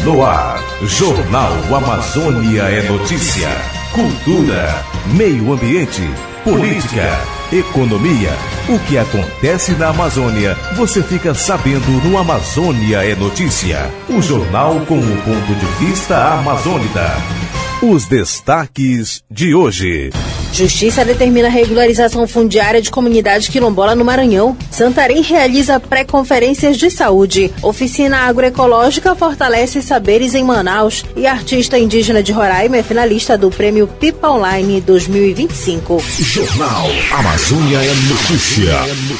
No ar, Jornal Amazônia é notícia. Cultura, meio ambiente, política, economia. O que acontece na Amazônia, você fica sabendo no Amazônia é Notícia. O jornal com o ponto de vista amazônida. Os destaques de hoje. Justiça determina a regularização fundiária de comunidade quilombola no Maranhão. Santarém realiza pré-conferências de saúde. Oficina agroecológica fortalece saberes em Manaus. E artista indígena de Roraima é finalista do Prêmio Pipa Online 2025. Jornal Amazônia é Notícia.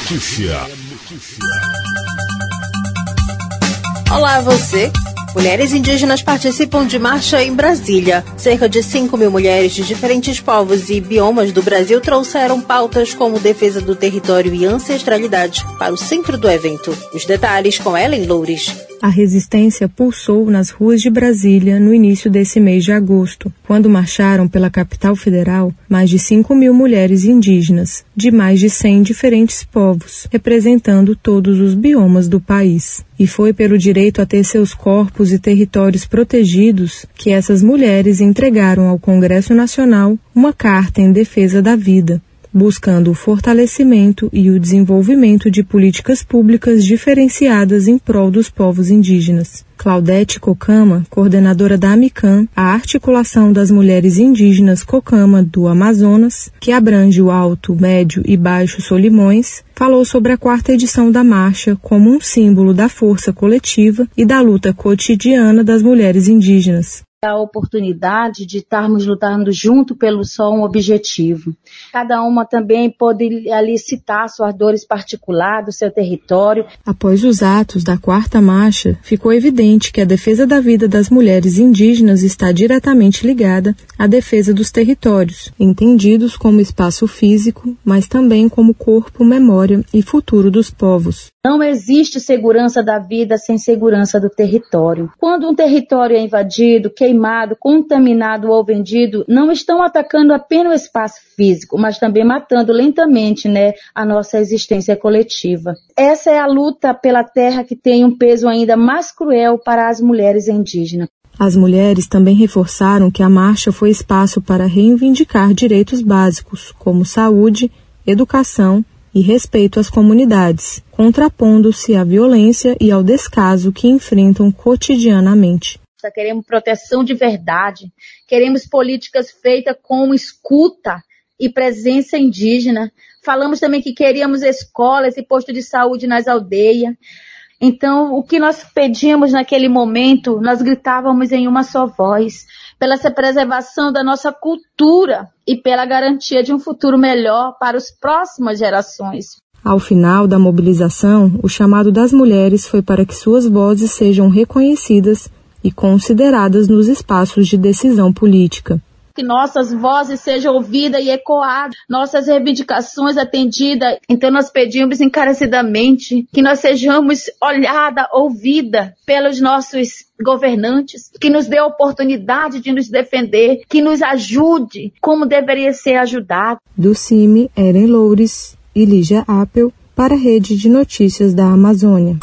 Olá, você. Mulheres indígenas participam de marcha em Brasília. Cerca de 5.000 mulheres de diferentes povos e biomas do Brasil trouxeram pautas como defesa do território e ancestralidade para o centro do evento. Os detalhes com Ellen Loures. A resistência pulsou nas ruas de Brasília no início desse mês de agosto, quando marcharam pela capital federal mais de 5.000 mulheres indígenas, de mais de 100 diferentes povos, representando todos os biomas do país. E foi pelo direito a ter seus corpos e territórios protegidos que essas mulheres entregaram ao Congresso Nacional uma carta em defesa da vida, buscando o fortalecimento e o desenvolvimento de políticas públicas diferenciadas em prol dos povos indígenas. Claudete Cocama, coordenadora da AMICAM, a Articulação das Mulheres Indígenas Cocama do Amazonas, que abrange o Alto, Médio e Baixo Solimões, falou sobre a 4ª edição da marcha como um símbolo da força coletiva e da luta cotidiana das mulheres indígenas. A oportunidade de estarmos lutando junto pelo só um objetivo. Cada uma também pode ali citar suas dores particulares do seu território. Após os atos da 4ª marcha, ficou evidente que a defesa da vida das mulheres indígenas está diretamente ligada à defesa dos territórios, entendidos como espaço físico, mas também como corpo, memória e futuro dos povos. Não existe segurança da vida sem segurança do território. Quando um território é invadido, queimado, contaminado ou vendido, não estão atacando apenas o espaço físico, mas também matando lentamente, a nossa existência coletiva. Essa é a luta pela terra que tem um peso ainda mais cruel para as mulheres indígenas. As mulheres também reforçaram que a marcha foi espaço para reivindicar direitos básicos, como saúde, educação e respeito às comunidades, contrapondo-se à violência e ao descaso que enfrentam cotidianamente. Queremos proteção de verdade, queremos políticas feitas com escuta e presença indígena. Falamos também que queríamos escolas e postos de saúde nas aldeias. Então, o que nós pedimos naquele momento, nós gritávamos em uma só voz, pela preservação da nossa cultura e pela garantia de um futuro melhor para as próximas gerações. Ao final da mobilização, o chamado das mulheres foi para que suas vozes sejam reconhecidas e consideradas nos espaços de decisão política. Que nossas vozes sejam ouvidas e ecoadas, nossas reivindicações atendidas. Então nós pedimos encarecidamente que nós sejamos olhada, ouvida pelos nossos governantes, que nos dê a oportunidade de nos defender, que nos ajude como deveria ser ajudado. Do CIMI, Ellen Loures e Lígia Appel, para a Rede de Notícias da Amazônia.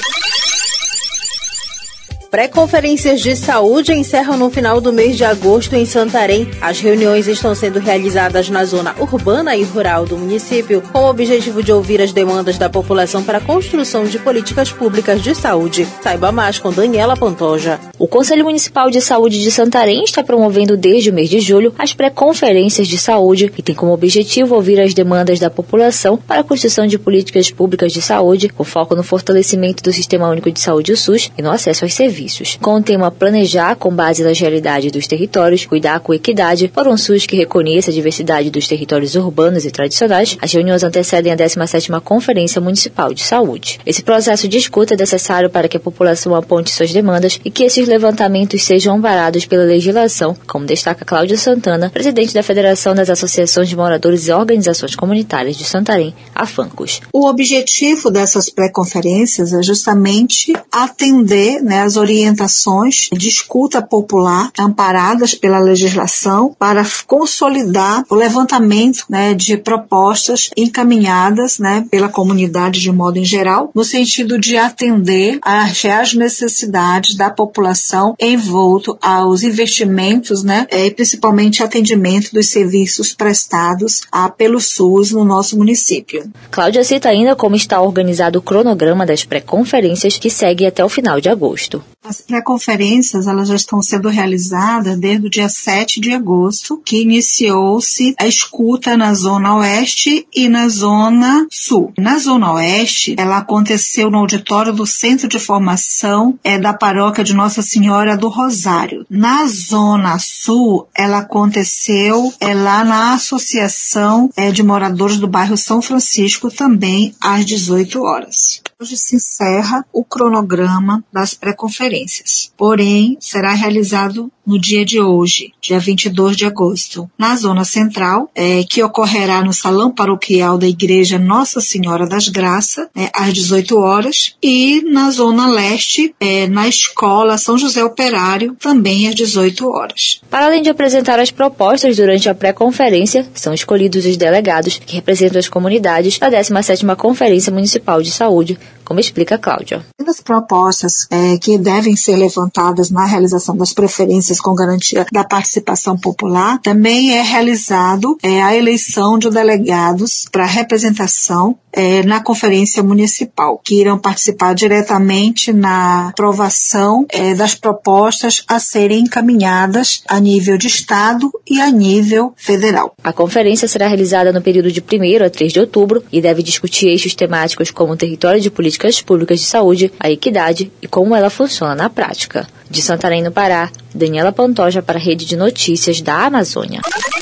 Pré-conferências de saúde encerram no final do mês de agosto em Santarém. As reuniões estão sendo realizadas na zona urbana e rural do município, com o objetivo de ouvir as demandas da população para a construção de políticas públicas de saúde. Saiba mais com Daniela Pantoja. O Conselho Municipal de Saúde de Santarém está promovendo desde o mês de julho as pré-conferências de saúde e tem como objetivo ouvir as demandas da população para a construção de políticas públicas de saúde, com foco no fortalecimento do Sistema Único de Saúde, o SUS, e no acesso aos serviços. Com o tema Planejar com base nas realidades dos territórios, cuidar com equidade, por um SUS que reconheça a diversidade dos territórios urbanos e tradicionais, as reuniões antecedem a 17ª Conferência Municipal de Saúde. Esse processo de escuta é necessário para que a população aponte suas demandas e que esses levantamentos sejam amparados pela legislação, como destaca Cláudia Santana, presidente da Federação das Associações de Moradores e Organizações Comunitárias de Santarém, a FANCOS. O objetivo dessas pré-conferências é justamente atender as orientações orientações de escuta popular amparadas pela legislação para consolidar o levantamento, né, de propostas encaminhadas, né, pela comunidade de modo em geral, no sentido de atender às reais necessidades da população envolto aos investimentos, né, e principalmente atendimento dos serviços prestados pelo SUS no nosso município. Cláudia cita ainda como está organizado o cronograma das pré-conferências que segue até o final de agosto. As pré-conferências, elas já estão sendo realizadas desde o dia 7 de agosto, que iniciou-se a escuta na Zona Oeste e na Zona Sul. Na Zona Oeste, ela aconteceu no auditório do Centro de Formação da Paróquia de Nossa Senhora do Rosário. Na Zona Sul, ela aconteceu lá na Associação de Moradores do Bairro São Francisco, também às 18 horas. Hoje se encerra o cronograma das pré-conferências, porém será realizado no dia de hoje, dia 22 de agosto, na Zona Central, que ocorrerá no Salão Paroquial da Igreja Nossa Senhora das Graças, às 18 horas, e na Zona Leste, na Escola São José Operário, também às 18 horas. Para além de apresentar as propostas durante a pré-conferência, são escolhidos os delegados que representam as comunidades da 17ª Conferência Municipal de Saúde, como explica a Cláudia. As propostas que devem ser levantadas na realização das preferências com garantia da participação popular, também é realizado a eleição de delegados para representação na Conferência Municipal, que irão participar diretamente na aprovação das propostas a serem encaminhadas a nível de Estado e a nível federal. A conferência será realizada no período de 1º a 3 de outubro e deve discutir eixos temáticos como o território de políticas públicas de saúde, a equidade e como ela funciona na prática. De Santarém, no Pará, Daniela Pantoja para a Rede de Notícias da Amazônia.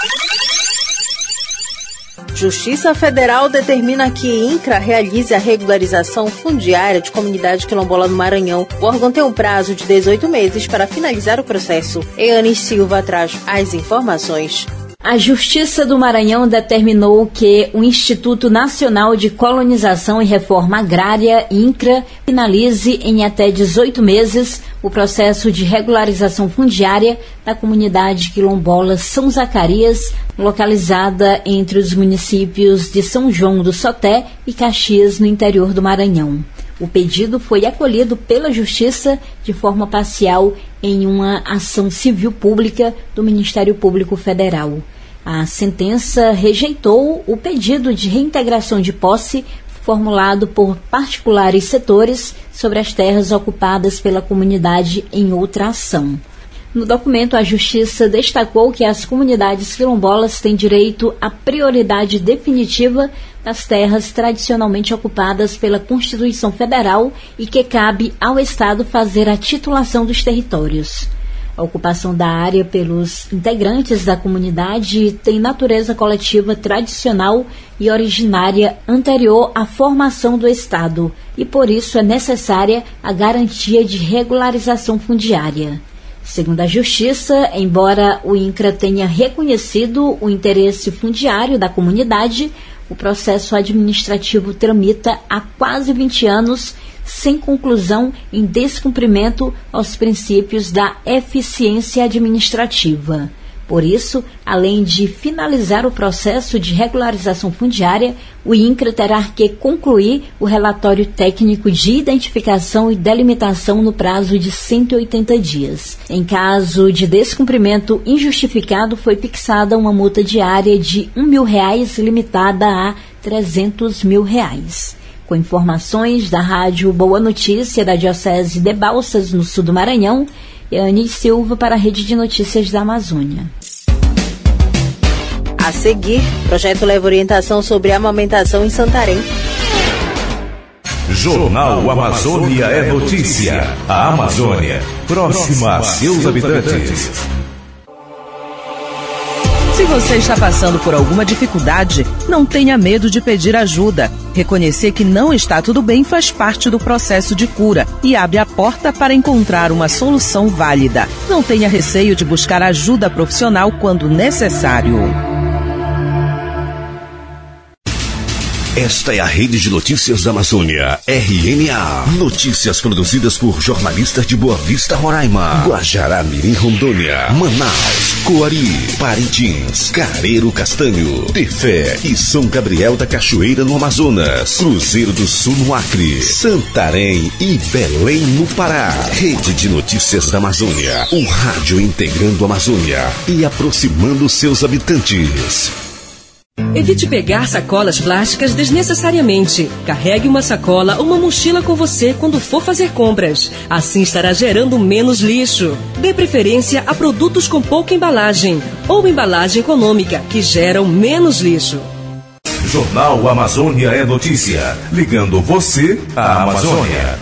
Justiça Federal determina que INCRA realize a regularização fundiária de comunidade quilombola no Maranhão. O órgão tem um prazo de 18 meses para finalizar o processo. Eane Silva traz as informações. A Justiça do Maranhão determinou que o Instituto Nacional de Colonização e Reforma Agrária, INCRA, finalize em até 18 meses o processo de regularização fundiária da comunidade quilombola São Zacarias, localizada entre os municípios de São João do Soté e Caxias, no interior do Maranhão. O pedido foi acolhido pela Justiça de forma parcial em uma ação civil pública do Ministério Público Federal. A sentença rejeitou o pedido de reintegração de posse formulado por particulares setores sobre as terras ocupadas pela comunidade em outra ação. No documento, a Justiça destacou que as comunidades quilombolas têm direito à prioridade definitiva das terras tradicionalmente ocupadas pela Constituição Federal e que cabe ao Estado fazer a titulação dos territórios. A ocupação da área pelos integrantes da comunidade tem natureza coletiva tradicional e originária anterior à formação do Estado e, por isso, é necessária a garantia de regularização fundiária. Segundo a Justiça, embora o INCRA tenha reconhecido o interesse fundiário da comunidade, o processo administrativo tramita há quase 20 anos sem conclusão em descumprimento aos princípios da eficiência administrativa. Por isso, além de finalizar o processo de regularização fundiária, o INCRA terá que concluir o relatório técnico de identificação e delimitação no prazo de 180 dias. Em caso de descumprimento injustificado, foi fixada uma multa diária de R$1.000, limitada a R$300.000. Com informações da Rádio Boa Notícia da Diocese de Balsas, no sul do Maranhão, Eane Silva para a Rede de Notícias da Amazônia. A seguir, o projeto leva orientação sobre a amamentação em Santarém. Jornal Amazônia é notícia. A Amazônia, próxima a seus habitantes. Se você está passando por alguma dificuldade, não tenha medo de pedir ajuda. Reconhecer que não está tudo bem faz parte do processo de cura e abre a porta para encontrar uma solução válida. Não tenha receio de buscar ajuda profissional quando necessário. Esta é a Rede de Notícias da Amazônia, RNA. Notícias produzidas por jornalistas de Boa Vista, Roraima, Guajará-Mirim, Rondônia, Manaus, Coari, Parintins, Careiro Castanho, Tefé e São Gabriel da Cachoeira, no Amazonas, Cruzeiro do Sul, no Acre, Santarém e Belém, no Pará. Rede de Notícias da Amazônia, um rádio integrando a Amazônia e aproximando seus habitantes. Evite pegar sacolas plásticas desnecessariamente. Carregue uma sacola ou uma mochila com você quando for fazer compras. Assim estará gerando menos lixo. Dê preferência a produtos com pouca embalagem ou embalagem econômica, que geram menos lixo. Jornal Amazônia é notícia, ligando você à Amazônia.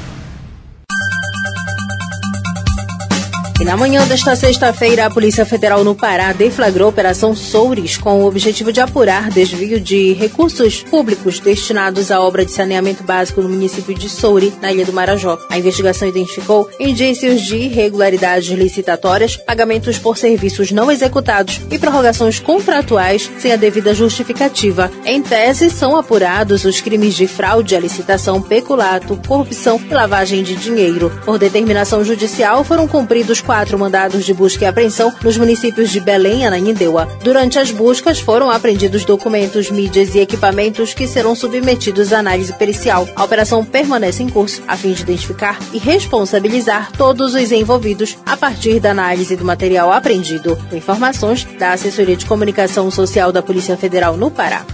E na manhã desta sexta-feira, a Polícia Federal no Pará deflagrou a Operação Soures com o objetivo de apurar desvio de recursos públicos destinados à obra de saneamento básico no município de Soure, na Ilha do Marajó. A investigação identificou indícios de irregularidades licitatórias, pagamentos por serviços não executados e prorrogações contratuais sem a devida justificativa. Em tese, são apurados os crimes de fraude à licitação, peculato, corrupção e lavagem de dinheiro. Por determinação judicial, foram cumpridos 4 mandados de busca e apreensão nos municípios de Belém e Ananindeua. Durante as buscas, foram apreendidos documentos, mídias e equipamentos que serão submetidos à análise pericial. A operação permanece em curso, a fim de identificar e responsabilizar todos os envolvidos a partir da análise do material apreendido. Com informações da Assessoria de Comunicação Social da Polícia Federal no Pará.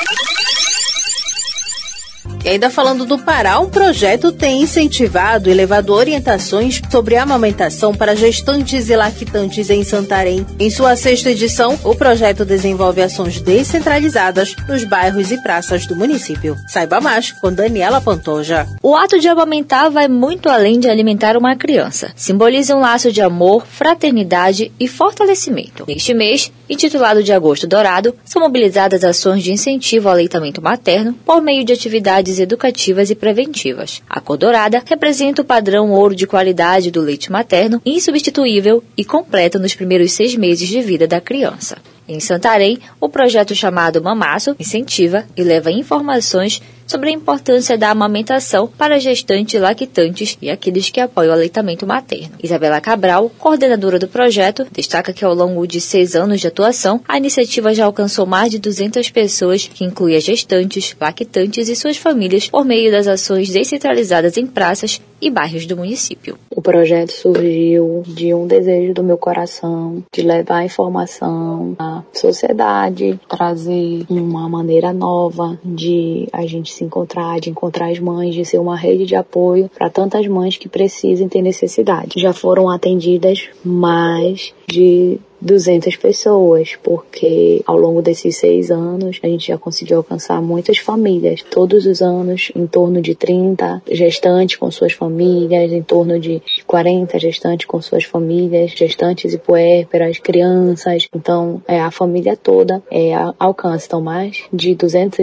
E ainda falando do Pará, um projeto tem incentivado e levado orientações sobre a amamentação para gestantes e lactantes em Santarém. Em sua 6ª edição, o projeto desenvolve ações descentralizadas nos bairros e praças do município. Saiba mais com Daniela Pantoja. O ato de amamentar vai muito além de alimentar uma criança. Simboliza um laço de amor, fraternidade e fortalecimento. Neste mês, intitulado de Agosto Dourado, são mobilizadas ações de incentivo ao aleitamento materno por meio de atividades educativas e preventivas. A cor dourada representa o padrão ouro de qualidade do leite materno, insubstituível e completo nos primeiros 6 meses de vida da criança. Em Santarém, o projeto chamado Mamaço incentiva e leva informações sobre a importância da amamentação para gestantes, lactantes e aqueles que apoiam o aleitamento materno. Isabela Cabral, coordenadora do projeto, destaca que ao longo de 6 anos de atuação, a iniciativa já alcançou mais de 200 pessoas, que inclui as gestantes, lactantes e suas famílias, por meio das ações descentralizadas em praças e bairros do município. O projeto surgiu de um desejo do meu coração de levar informação à sociedade, trazer uma maneira nova de a gente se encontrar, de encontrar as mães, de ser uma rede de apoio para tantas mães que precisam ter necessidade. Já foram atendidas mais de 200 pessoas, porque ao longo desses 6 anos a gente já conseguiu alcançar muitas famílias. Todos os anos, em torno de 30 gestantes com suas famílias, em torno de 40 gestantes com suas famílias, gestantes e puérperas, crianças. Então, a família toda alcança. Então, mais de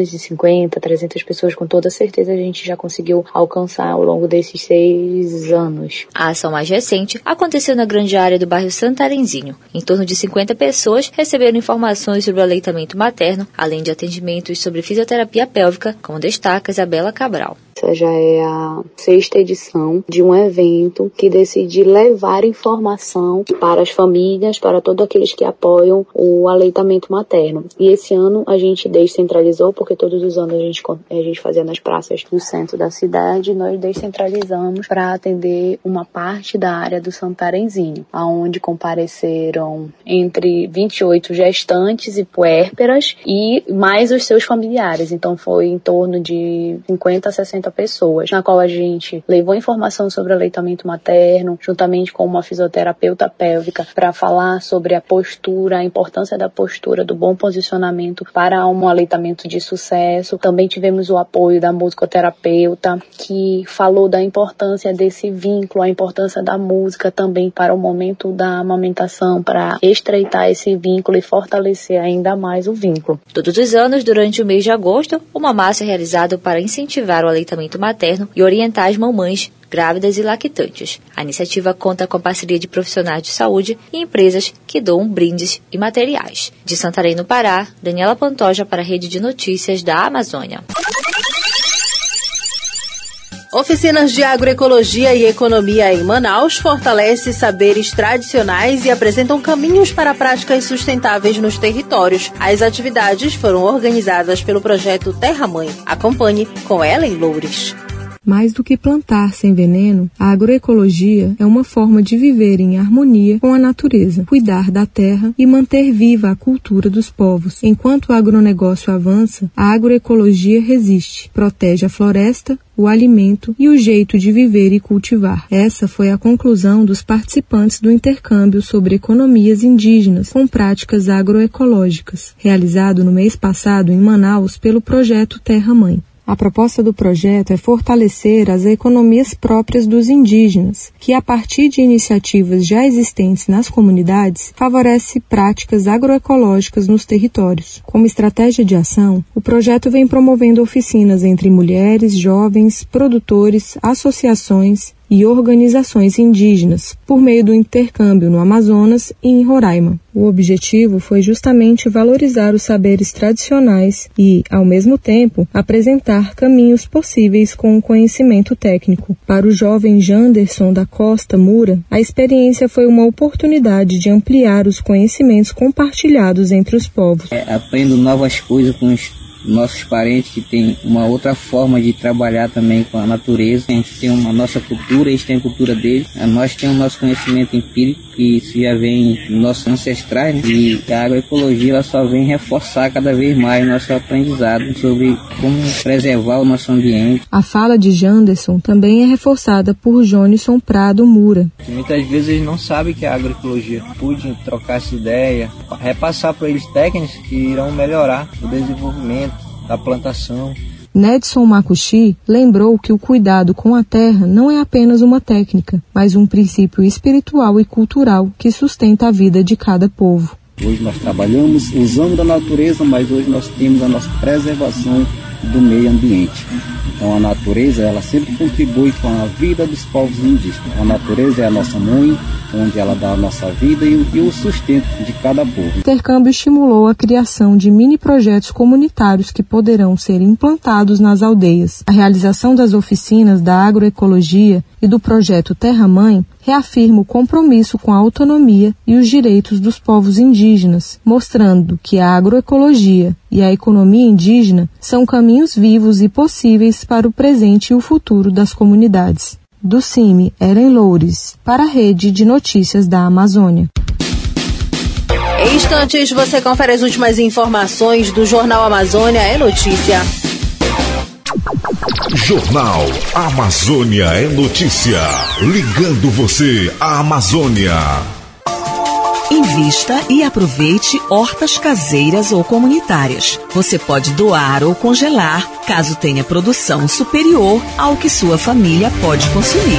250, 300 pessoas, com toda certeza, a gente já conseguiu alcançar ao longo desses 6 anos. A ação mais recente aconteceu na grande área do bairro Santarenzinho. Em torno de 50 pessoas receberam informações sobre o aleitamento materno, além de atendimentos sobre fisioterapia pélvica, como destaca Isabela Cabral. Essa já é a 6ª edição de um evento que decidi levar informação para as famílias, para todos aqueles que apoiam o aleitamento materno. E esse ano a gente descentralizou, porque todos os anos a gente fazia nas praças do centro da cidade, nós descentralizamos para atender uma parte da área do Santarenzinho, aonde compareceram entre 28 gestantes e puérperas e mais os seus familiares. Então foi em torno de 50 a 60 pessoas, na qual a gente levou informação sobre o aleitamento materno, juntamente com uma fisioterapeuta pélvica, para falar sobre a postura, a importância da postura, do bom posicionamento para um aleitamento de sucesso. Também tivemos o apoio da musicoterapeuta, que falou da importância desse vínculo, a importância da música também para o momento da amamentação, para estreitar esse vínculo e fortalecer ainda mais o vínculo. Todos os anos, durante o mês de agosto, o Mamaço é realizado para incentivar o aleitamento materno e orientar as mamães grávidas e lactantes. A iniciativa conta com a parceria de profissionais de saúde e empresas que doam brindes e materiais. De Santarém, no Pará, Daniela Pantoja para a Rede de Notícias da Amazônia. Oficinas de agroecologia e economia em Manaus fortalecem saberes tradicionais e apresentam caminhos para práticas sustentáveis nos territórios. As atividades foram organizadas pelo projeto Terra Mãe. Acompanhe com Ellen Loures. Mais do que plantar sem veneno, a agroecologia é uma forma de viver em harmonia com a natureza, cuidar da terra e manter viva a cultura dos povos. Enquanto o agronegócio avança, a agroecologia resiste, protege a floresta, o alimento e o jeito de viver e cultivar. Essa foi a conclusão dos participantes do intercâmbio sobre economias indígenas com práticas agroecológicas, realizado no mês passado em Manaus pelo projeto Terra Mãe. A proposta do projeto é fortalecer as economias próprias dos indígenas, que a partir de iniciativas já existentes nas comunidades, favorece práticas agroecológicas nos territórios. Como estratégia de ação, o projeto vem promovendo oficinas entre mulheres, jovens, produtores, associações e organizações indígenas, por meio do intercâmbio no Amazonas e em Roraima. O objetivo foi justamente valorizar os saberes tradicionais e, ao mesmo tempo, apresentar caminhos possíveis com o conhecimento técnico. Para o jovem Janderson da Costa Mura, a experiência foi uma oportunidade de ampliar os conhecimentos compartilhados entre os povos. Aprendo novas coisas com os nossos parentes que têm uma outra forma de trabalhar também com a natureza. A gente tem uma nossa cultura, eles têm a cultura deles. Nós temos o nosso conhecimento empírico, que isso já vem dos nossos ancestrais, né? E a agroecologia ela só vem reforçar cada vez mais nosso aprendizado sobre como preservar o nosso ambiente. A fala de Janderson também é reforçada por Jonison Prado Mura. Muitas vezes eles não sabem que é agroecologia. Pude trocar essa ideia, repassar para eles técnicas que irão melhorar o desenvolvimento da plantação. Nedson Makushi lembrou que o cuidado com a terra não é apenas uma técnica, mas um princípio espiritual e cultural que sustenta a vida de cada povo. Hoje nós trabalhamos usando da natureza, mas hoje nós temos a nossa preservação do meio ambiente. Então a natureza ela sempre contribui com a vida dos povos indígenas. A natureza é a nossa mãe, onde ela dá a nossa vida e o sustento de cada povo. O intercâmbio estimulou a criação de mini-projetos comunitários que poderão ser implantados nas aldeias. A realização das oficinas da agroecologia e do projeto Terra Mãe reafirma o compromisso com a autonomia e os direitos dos povos indígenas, mostrando que a agroecologia e a economia indígena são caminhos vivos e possíveis para o presente e o futuro das comunidades. Do CIMI, Ellen Loures, para a Rede de Notícias da Amazônia. Em instantes, você confere as últimas informações do Jornal Amazônia é Notícia. Jornal Amazônia é Notícia. Ligando você à Amazônia. Invista e aproveite hortas caseiras ou comunitárias. Você pode doar ou congelar, caso tenha produção superior ao que sua família pode consumir.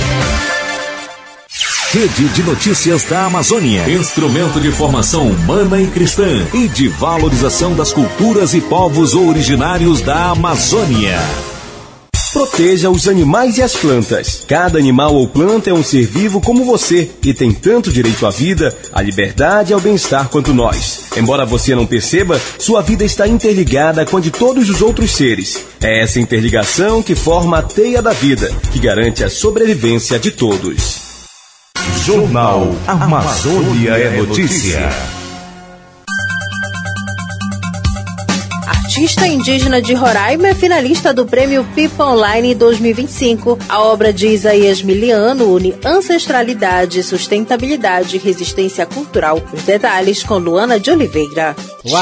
Rede de Notícias da Amazônia. Instrumento de formação humana e cristã e de valorização das culturas e povos originários da Amazônia. Proteja os animais e as plantas. Cada animal ou planta é um ser vivo como você e tem tanto direito à vida, à liberdade e ao bem-estar quanto nós. Embora você não perceba, sua vida está interligada com a de todos os outros seres. É essa interligação que forma a teia da vida, que garante a sobrevivência de todos. Jornal Amazônia é Notícia. Artista indígena de Roraima é finalista do Prêmio Pipa Online 2025. A obra de Isaías Miliano une ancestralidade, sustentabilidade e resistência cultural. Os detalhes com Luana de Oliveira.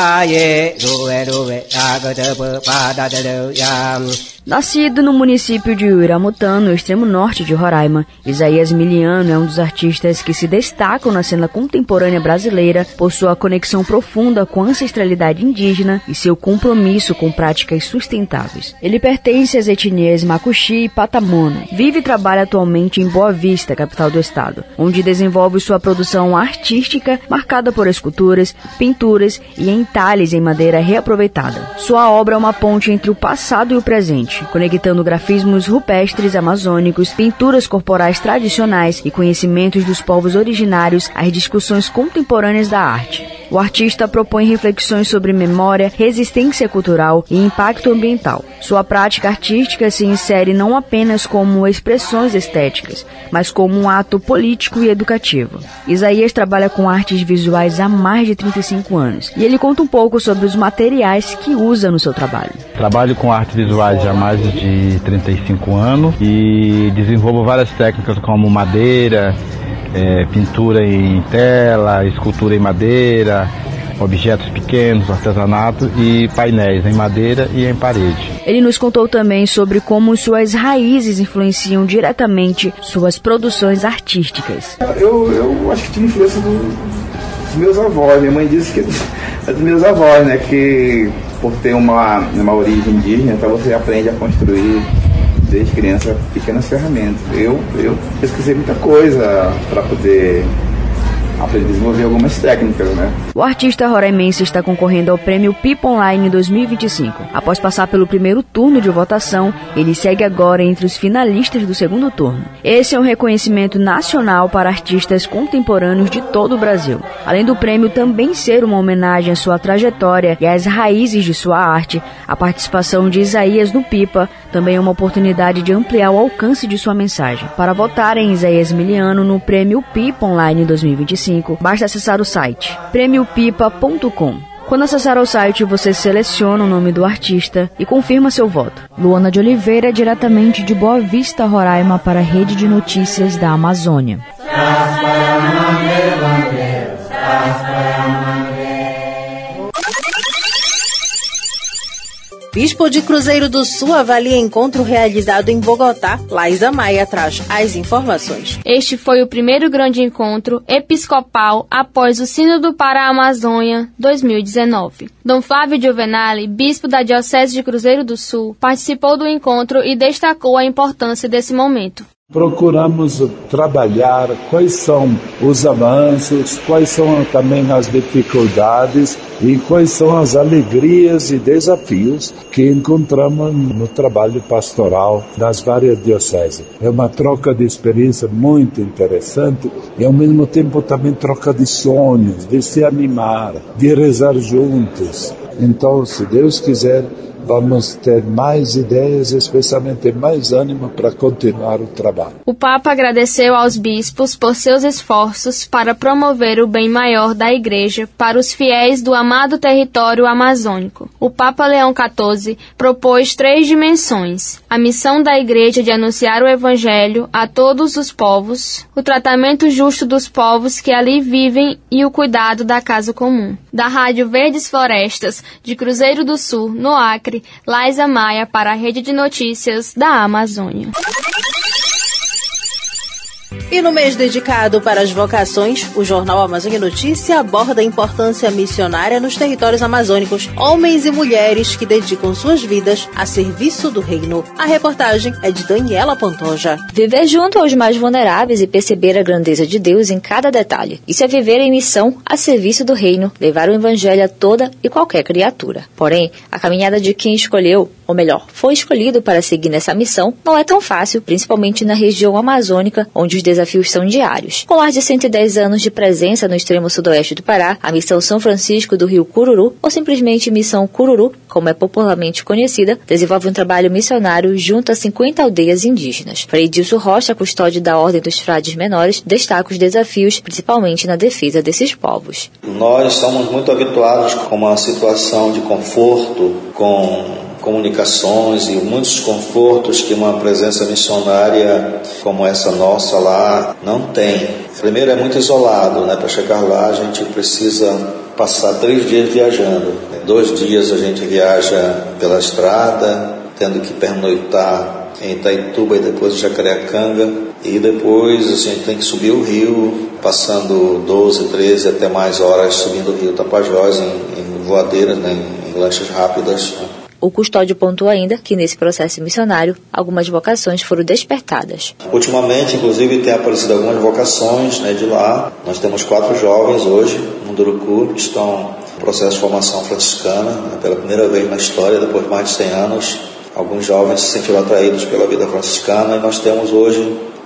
Nascido no município de Uiramutã, no extremo norte de Roraima, Isaías Miliano é um dos artistas que se destacam na cena contemporânea brasileira por sua conexão profunda com a ancestralidade indígena e seu compromisso com práticas sustentáveis. Ele pertence às etnias Makuxi e Patamona. Vive e trabalha atualmente em Boa Vista, capital do estado, onde desenvolve sua produção artística marcada por esculturas, pinturas e entalhes em madeira reaproveitada. Sua obra é uma ponte entre o passado e o presente, conectando grafismos rupestres amazônicos, pinturas corporais tradicionais e conhecimentos dos povos originários às discussões contemporâneas da arte. O artista propõe reflexões sobre memória, resistência cultural e impacto ambiental. Sua prática artística se insere não apenas como expressões estéticas, mas como um ato político e educativo. Isaías trabalha com artes visuais há mais de 35 anos e ele conta um pouco sobre os materiais que usa no seu trabalho. Trabalho com artes visuais há mais de 35 anos e desenvolvo várias técnicas como madeira, pintura em tela, escultura em madeira, objetos pequenos, artesanato e painéis em madeira e em parede. Ele nos contou também sobre como suas raízes influenciam diretamente suas produções artísticas. Eu acho que tive influência dos meus avós. Minha mãe disse que é dos meus avós, né? Que por ter uma origem indígena, então você aprende a construir desde criança pequenas ferramentas. Eu pesquisei muita coisa para poder aprender a desenvolver algumas técnicas, né? O artista roraimense está concorrendo ao Prêmio Pipa Online 2025. Após passar pelo primeiro turno de votação, ele segue agora entre os finalistas do segundo turno. Esse é um reconhecimento nacional para artistas contemporâneos de todo o Brasil. Além do prêmio também ser uma homenagem à sua trajetória e às raízes de sua arte, a participação de Isaías no Pipa também é uma oportunidade de ampliar o alcance de sua mensagem. Para votar em Isaías Miliano no Prêmio Pipa Online 2025, basta acessar o site premiopipa.com. Quando acessar o site, você seleciona o nome do artista e confirma seu voto. Luana de Oliveira, diretamente de Boa Vista, Roraima, para a Rede de Notícias da Amazônia. Bispo de Cruzeiro do Sul avalia encontro realizado em Bogotá. Laísa Maia traz as informações. Este foi o primeiro grande encontro episcopal após o Sínodo para a Amazônia 2019. Dom Flávio Giovenale, bispo da Diocese de Cruzeiro do Sul, participou do encontro e destacou a importância desse momento. Procuramos trabalhar quais são os avanços, quais são também as dificuldades e quais são as alegrias e desafios que encontramos no trabalho pastoral das várias dioceses. É uma troca de experiência muito interessante e ao mesmo tempo também troca de sonhos, de se animar, de rezar juntos. Então, se Deus quiser, vamos ter mais ideias, especialmente mais ânimo para continuar o trabalho. O Papa agradeceu aos bispos por seus esforços para promover o bem maior da Igreja para os fiéis do amado território amazônico. O Papa Leão XIV propôs 3 dimensões: a missão da Igreja de anunciar o Evangelho a todos os povos, o tratamento justo dos povos que ali vivem e o cuidado da casa comum. Da Rádio Verdes Florestas, de Cruzeiro do Sul, no Acre, Laísa Maia para a Rede de Notícias da Amazônia. E no mês dedicado para as vocações, o jornal Amazônia Notícia aborda a importância missionária nos territórios amazônicos, homens e mulheres que dedicam suas vidas a serviço do reino. A reportagem é de Daniela Pantoja. Viver junto aos mais vulneráveis e perceber a grandeza de Deus em cada detalhe. Isso é viver em missão a serviço do reino, levar o evangelho a toda e qualquer criatura. Porém, a caminhada de quem escolheu, ou melhor, foi escolhido para seguir nessa missão, não é tão fácil, principalmente na região amazônica, onde os desafios são diários. Com mais de 110 anos de presença no extremo sudoeste do Pará, a Missão São Francisco do Rio Cururu, ou simplesmente Missão Cururu, como é popularmente conhecida, desenvolve um trabalho missionário junto a 50 aldeias indígenas. Frei Dilson Rocha, custódio da Ordem dos Frades Menores, destaca os desafios, principalmente na defesa desses povos. Nós somos muito habituados com uma situação de conforto, com comunicações e muitos confortos que uma presença missionária como essa nossa lá não tem. Primeiro, é muito isolado, né? Para chegar lá a gente precisa passar 3 dias viajando. 2 dias a gente viaja pela estrada, tendo que pernoitar em Itaituba e depois em Jacareacanga, e depois a gente tem que subir o rio, passando 12, 13 até mais horas subindo o rio Tapajós em voadeiras, né? Em lanchas rápidas. O custódio pontuou ainda que nesse processo missionário algumas vocações foram despertadas. Ultimamente, inclusive, tem aparecido algumas vocações, né, de lá. Nós temos 4 jovens hoje, no Munduruku, que estão no processo de formação franciscana, né, pela primeira vez na história, depois de mais de 100 anos. Alguns jovens se sentiram atraídos pela vida franciscana e nós temos hoje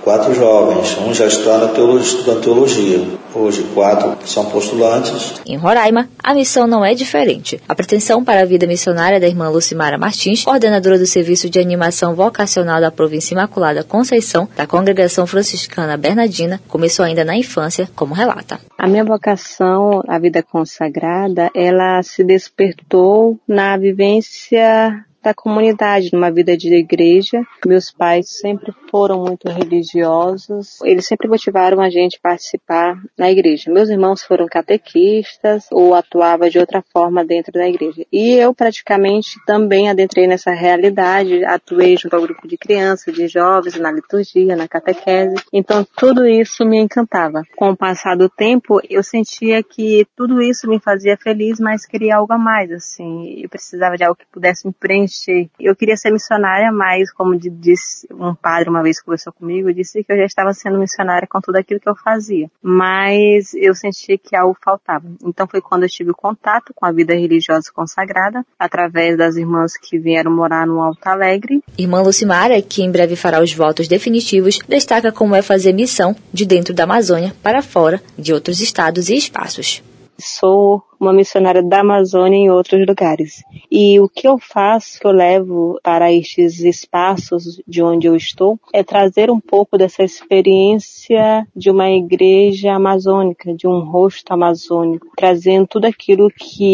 4 jovens, um já está estudando teologia. Hoje 4 são postulantes. Em Roraima, a missão não é diferente. A pretensão para a vida missionária da irmã Lucimara Martins, coordenadora do Serviço de Animação Vocacional da Província Imaculada Conceição, da Congregação Franciscana Bernardina, começou ainda na infância, como relata. A minha vocação, a vida consagrada, ela se despertou na vivência da comunidade, numa vida de igreja. Meus pais sempre foram muito religiosos, eles sempre motivaram a gente a participar na igreja. Meus irmãos foram catequistas ou atuavam de outra forma dentro da igreja. E eu praticamente também adentrei nessa realidade, atuei junto ao grupo de crianças, de jovens, na liturgia, na catequese. Então tudo isso me encantava. Com o passar do tempo, eu sentia que tudo isso me fazia feliz, mas queria algo a mais, assim. Eu precisava de algo que pudesse me preencher. Eu queria ser missionária, mas como disse um padre uma vez que conversou comigo, disse que eu já estava sendo missionária com tudo aquilo que eu fazia. Mas eu senti que algo faltava. Então foi quando eu tive contato com a vida religiosa consagrada, através das irmãs que vieram morar no Alto Alegre. Irmã Lucimara, que em breve fará os votos definitivos, destaca como é fazer missão de dentro da Amazônia para fora de outros estados e espaços. Sou uma missionária da Amazônia em outros lugares. E o que eu faço, que eu levo para estes espaços de onde eu estou, é trazer um pouco dessa experiência de uma igreja amazônica, de um rosto amazônico, trazendo tudo aquilo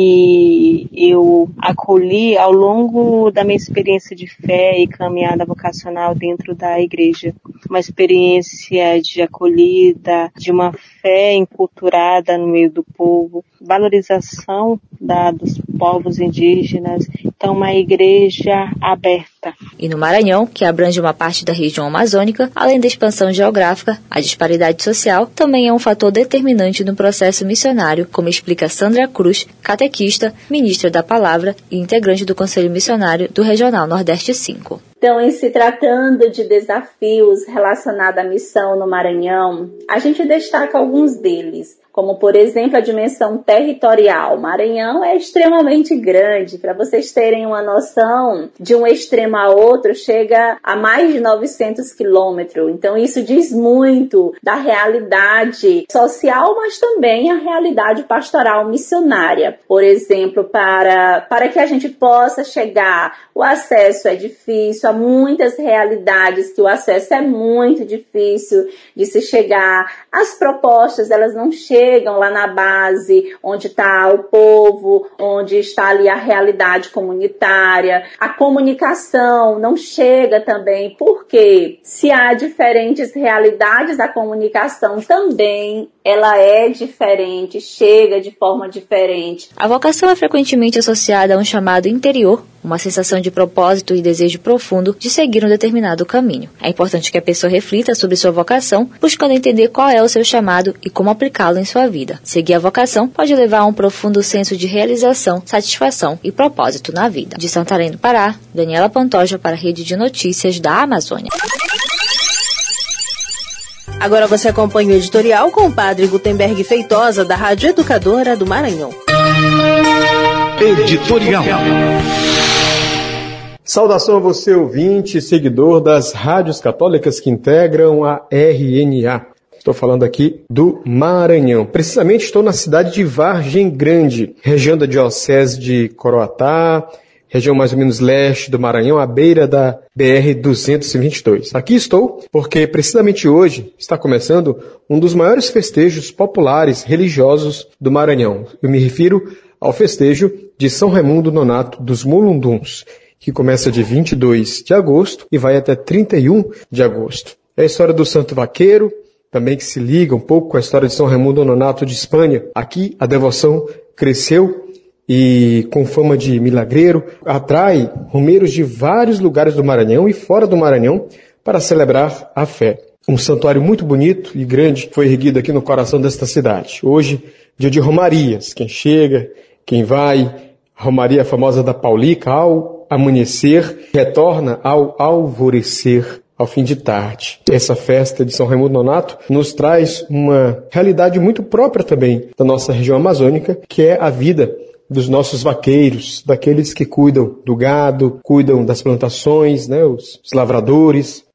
que eu acolhi ao longo da minha experiência de fé e caminhada vocacional dentro da igreja. Uma experiência de acolhida, de uma fé enculturada no meio do povo, valorização dos povos indígenas, então uma igreja aberta. E no Maranhão, que abrange uma parte da região amazônica, além da expansão geográfica, a disparidade social também é um fator determinante no processo missionário, como explica Sandra Cruz, catequista, ministra da Palavra e integrante do Conselho Missionário do Regional Nordeste 5. Então, em se tratando de desafios relacionados à missão no Maranhão, a gente destaca alguns deles, como, por exemplo, a dimensão territorial. O Maranhão é extremamente grande. Para vocês terem uma noção, de um extremo a outro, chega a mais de 900 quilômetros. Então, isso diz muito da realidade social, mas também a realidade pastoral missionária. Por exemplo, para que a gente possa chegar, o acesso é difícil, há muitas realidades que o acesso é muito difícil de se chegar. As propostas, elas não chegam lá na base, onde está o povo, onde está ali a realidade comunitária. A comunicação não chega também, porque se há diferentes realidades, a comunicação também ela é diferente, chega de forma diferente. A vocação é frequentemente associada a um chamado interior, uma sensação de propósito e desejo profundo de seguir um determinado caminho. É importante que a pessoa reflita sobre sua vocação, buscando entender qual é o seu chamado e como aplicá-lo em sua vida. Seguir a vocação pode levar a um profundo senso de realização, satisfação e propósito na vida. De Santarém do Pará, Daniela Pantoja para a Rede de Notícias da Amazônia. Agora você acompanha o editorial com o padre Gutenberg Feitosa, da Rádio Educadora do Maranhão. Editorial. Saudação a você, ouvinte e seguidor das rádios católicas que integram a RNA. Estou falando aqui do Maranhão. Precisamente estou na cidade de Vargem Grande, região da Diocese de Coroatá, região mais ou menos leste do Maranhão, à beira da BR-222. Aqui estou porque precisamente hoje está começando um dos maiores festejos populares religiosos do Maranhão. Eu me refiro ao festejo de São Raimundo Nonato dos Mulunduns, que começa de 22 de agosto e vai até 31 de agosto. É a história do Santo Vaqueiro, também que se liga um pouco com a história de São Raimundo Nonato de Espanha. Aqui a devoção cresceu e com fama de milagreiro, atrai romeiros de vários lugares do Maranhão e fora do Maranhão para celebrar a fé. Um santuário muito bonito e grande foi erguido aqui no coração desta cidade. Hoje, dia de romarias. Quem chega, quem vai, a romaria famosa da Paulica, ao amanhecer, retorna ao alvorecer, ao fim de tarde. Essa festa de São Raimundo Nonato nos traz uma realidade muito própria também da nossa região amazônica, que é a vida dos nossos vaqueiros, daqueles que cuidam do gado, cuidam das plantações, os lavradores.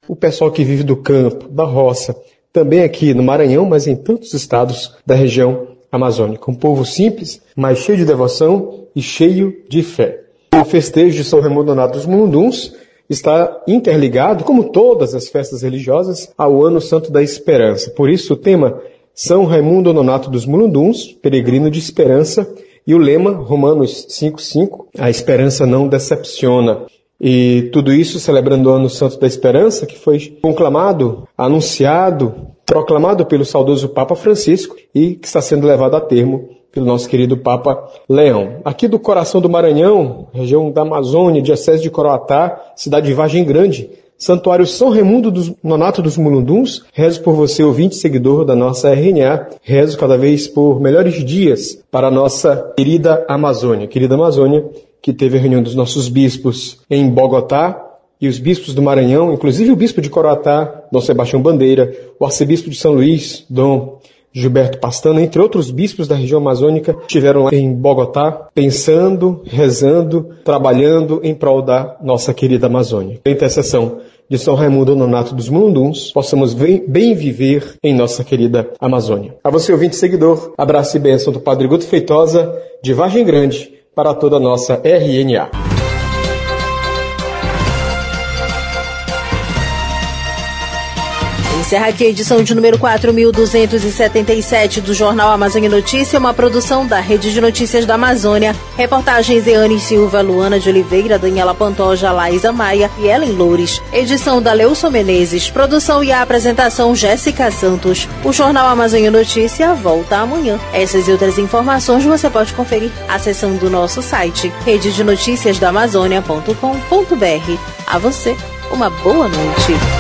o pessoal que vive do campo, da roça, também aqui no Maranhão, mas em tantos estados da região amazônica. Um povo simples, mas cheio de devoção e cheio de fé. O festejo de São Raimundo Nonato dos Mulunduns está interligado, como todas as festas religiosas, ao Ano Santo da Esperança. Por isso o tema São Raimundo Nonato dos Mulunduns, peregrino de esperança, e o lema, Romanos 5,5, a esperança não decepciona. E tudo isso celebrando o Ano Santo da Esperança, que foi conclamado, anunciado, proclamado pelo saudoso Papa Francisco e que está sendo levado a termo pelo nosso querido Papa Leão. Aqui do coração do Maranhão, região da Amazônia, diocese de Coroatá, cidade de Vargem Grande, Santuário São Raimundo Nonato dos Mulunduns, rezo por você, ouvinte seguidor da nossa RNA, rezo cada vez por melhores dias para a nossa querida Amazônia que teve a reunião dos nossos bispos em Bogotá, e os bispos do Maranhão, inclusive o bispo de Coroatá, Dom Sebastião Bandeira, o arcebispo de São Luís, Dom Gilberto Pastana, entre outros bispos da região amazônica, estiveram lá em Bogotá, pensando, rezando, trabalhando em prol da nossa querida Amazônia. A intercessão de São Raimundo Nonato dos Mulunduns, possamos bem viver em nossa querida Amazônia. A você, ouvinte seguidor, abraço e bênção do Padre Guto Feitosa, de Vargem Grande, para toda a nossa RNA. Encerra aqui a edição de número 4.277 do Jornal Amazônia Notícia, uma produção da Rede de Notícias da Amazônia. Reportagens Eane Silva, Luana de Oliveira, Daniela Pantoja, Laísa Maia e Ellen Loures. Edição da Leuson Menezes. Produção e apresentação Jéssica Santos. O Jornal Amazônia Notícia volta amanhã. Essas e outras informações você pode conferir acessando o nosso site rededenoticiasdaamazônia.com.br. A você, uma boa noite.